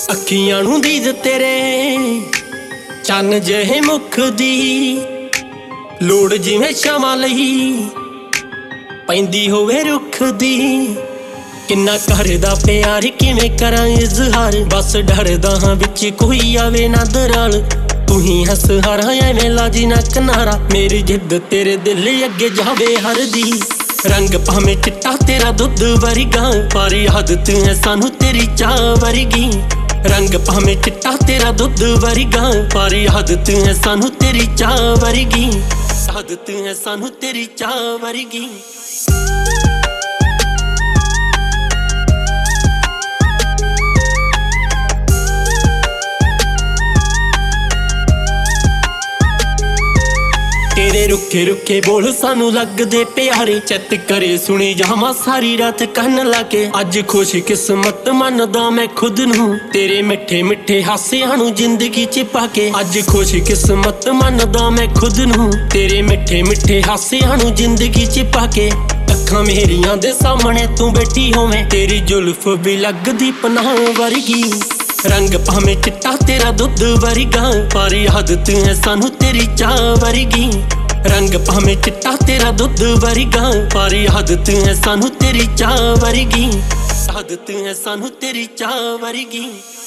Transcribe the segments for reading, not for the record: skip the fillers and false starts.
ਅੱਖੀਆਂ ਨੂੰ ਦੀਦ ਤੇਰੇ ਚੰਨ ਜਿਹੇ ਮੁਖ ਦੀ ਲੋੜ ਜਿਵੇਂ ਛਾਵਾਂ ਲਈ ਪੈਂਦੀ ਹੋਵੇ ਰੁੱਖ ਦੀ। ਕਿੰਨਾ ਕਰਦਾ ਪਿਆਰ ਕਿਵੇਂ ਕਰਾਂ ਇਜ਼ਹਾਰ, ਬਸ ਡਰਦਾ ਹਾਂ ਵਿੱਚ ਕੋਈ ਆਵੇ ਨਾ ਦਰਾਲ। ਤੂੰ ਹੀ ਹੱਸਹਾਰਾ ਐਵੇਂ ਲਾਜੀ ਨਾ ਕਿਨਾਰਾ, ਮੇਰੀ ਜਿੱਦ ਤੇਰੇ ਦਿਲ ਅੱਗੇ ਜਾਵੇ ਹਰਦੀ। ਰੰਗ ਭਾਵੇਂ ਚਿੱਟਾ ਤੇਰਾ ਦੁੱਧ ਵਰਗਾ, ਪਰ ਆਦਤ ਹੈ ਸਾਨੂੰ ਤੇਰੀ ਚਾਹ ਵਰਗੀ। ਰੰਗ ਭਾਵੇਂ ਚਿੱਟਾ ਤੇਰਾ ਦੁੱਧ ਵਰਗਾ, ਪਰ ਆਦਤ ਹੈ ਸਾਨੂੰ ਤੇਰੀ ਚਾਹ ਵਰਗੀ। ਆਦਤ ਹੈ ਸਾਨੂੰ ਤੇਰੀ ਚਾਹ ਵਰਗੀ। ਤੇਰੇ ਰੁੱਖੇ ਰੁੱਖੇ ਬੋਲ ਸਾਨੂੰ ਲੱਗਦੇ ਪਿਆਰੇ, ਚਿੱਤ ਕਰੇ ਸੁਣੀ ਜਾਵਾਂ ਸਾਰੀ ਰਾਤ ਕੰਨ ਲਾ ਕੇ। ਅੱਜ ਖੁਸ਼ ਕਿਸਮਤ ਮੰਨਦਾ ਮੈਂ ਖੁਦ ਨੂੰ, ਤੇਰੇ ਮਿੱਠੇ ਮਿੱਠੇ ਹਾਸਿਆਂ ਨੂੰ ਜ਼ਿੰਦਗੀ ਚ ਪਾ ਕੇ। ਅੱਜ ਖੁਸ਼ ਕਿਸਮਤ ਮੰਨਦਾ ਮੈਂ ਖੁਦ ਨੂੰ, ਤੇਰੇ ਮਿੱਠੇ ਮਿੱਠੇ ਹਾਸਿਆਂ ਨੂੰ ਜ਼ਿੰਦਗੀ ਚ ਪਾ ਕੇ। ਅੱਖਾਂ ਮੇਰੀਆਂ ਦੇ ਸਾਹਮਣੇ ਤੂੰ ਬੈਠੀ ਹੋਵੇਂ, ਤੇਰੀ ਜ਼ੁਲਫ ਵੀ ਲੱਗਦੀ ਪਨਾਹ ਵਰਗੀ। ਰੰਗ ਭਾਵੇਂ ਚਿੱਟਾ ਤੇਰਾ ਦੁੱਧ ਵਰਗਾ, ਪਰ ਆਦਤ ਹੈ ਸਾਨੂੰ ਤੇਰੀ ਚਾਹ ਵਰਗੀ। ਰੰਗ ਭਾਵੇਂ ਚਿੱਟਾ ਤੇਰਾ ਦੁੱਧ ਵਰਗਾ, ਪਰ ਆਦਤ ਹੈ ਸਾਨੂੰ ਤੇਰੀ ਚਾਹ ਵਰਗੀ। ਆਦਤ ਹੈ ਸਾਨੂੰ ਤੇਰੀ ਚਾਹ ਵਰਗੀ।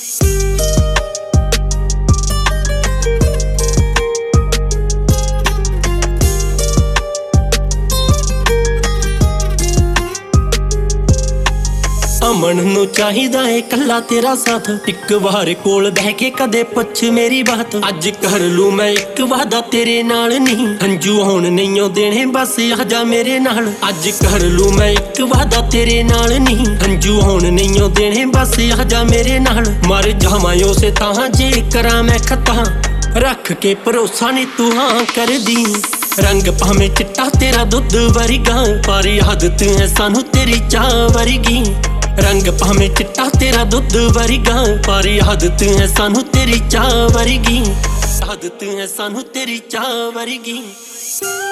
ਅਮਨ ਨੂੰ ਚਾਹੀਦਾ ਏ ਕੱਲਾ ਤੇਰਾ ਸਾਥ, ਇੱਕ ਵਾਰ ਕੋਲ ਬਹਿ ਕੇ ਕਦੇ ਪੁੱਛ ਮੇਰੀ ਬਾਤ। ਅੱਜ ਕਰ ਲੂ ਮੈਂ ਇੱਕ ਵਾਦਾ ਤੇਰੇ ਨਾਲ ਨਹੀਂ, ਹੰਝੂ ਹੁਣ ਨਹੀਂਓ ਦੇਣੇ ਬਸ ਆਜਾ ਮੇਰੇ ਨਾਲ। ਅੱਜ ਕਰ ਲੂ ਮੈਂ ਇੱਕ ਵਾਦਾ ਤੇਰੇ ਨਾਲ ਨਹੀਂ, ਹੰਝੂ ਹੁਣ ਨਹੀਂਓ ਦੇਣੇ ਬਸ ਆਜਾ ਮੇਰੇ ਨਾਲ। ਮਰ ਜਾਵਾਂ ਉਸੇ ਤਾਂ ਜੇ ਕਰਾਂ ਮੈਂ ਖਤਾ, ਰੱਖ ਕੇ ਭਰੋਸਾ ਨੀ ਤੂੰ ਹਾਂ ਕਰਦੀ। ਰੰਗ ਭਾਵੇਂ ਚਿੱਟਾ ਤੇਰਾ ਦੁੱਧ ਵਰਗਾ, ਪਰ ਆਦਤ ਹੈ ਸਾਨੂੰ ਤੇਰੀ ਚਾਹ ਵਰਗੀ। ਰੰਗ ਭਾਵੇਂ ਚਿੱਟਾ ਤੇਰਾ ਦੁੱਧ ਵਰਗਾ, ਪਰ ਆਦਤ ਹੈ ਸਾਨੂੰ ਤੇਰੀ ਚਾਹ ਵਰਗੀ। ਆਦਤ ਹੈ ਸਾਨੂੰ ਤੇਰੀ ਚਾਹ ਵਰਗੀ।